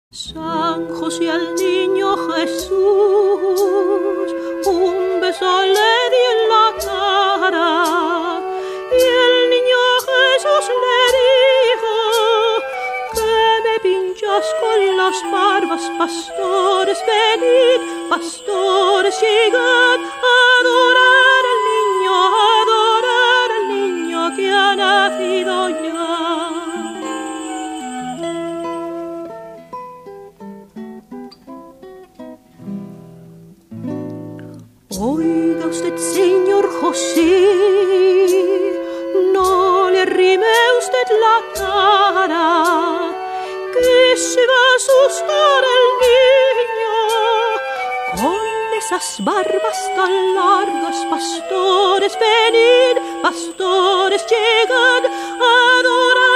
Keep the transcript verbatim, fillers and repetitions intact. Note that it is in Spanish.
San José al niño Jesús, un beso le di en la cara, y el niño Jesús le dijo, que me pinchas con las barbas, pastores, venid, pastores, llegad, a adorar al niño, a adorar al niño que ha nacido ya. Oiga usted, señor José, no le arrime usted la cara, que se va a asustar el niño con esas barbas tan largas. Pastores, venid, pastores, llegad a adorar